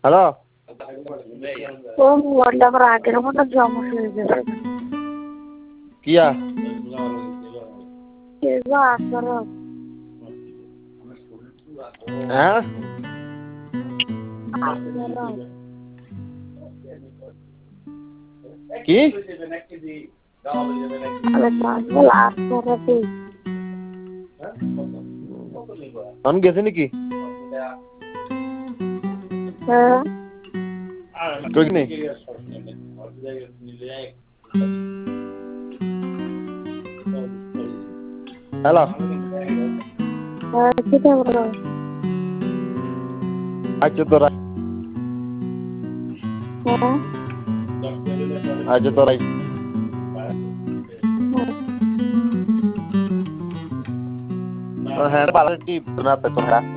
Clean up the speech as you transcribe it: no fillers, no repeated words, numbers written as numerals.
hello ও মোবাইলটা আবার আগের মতো জমা হয়ে গেছে কিয়া এবার আসর হ্যাঁ কি অন গেছে নাকি হ্যাঁ কই নেই হ্যালো কিটা বলো আচ্ছা তোরাই হ্যাঁ আচ্ছা তোরাই হ্যাঁ পালা টিপ না তো তোরা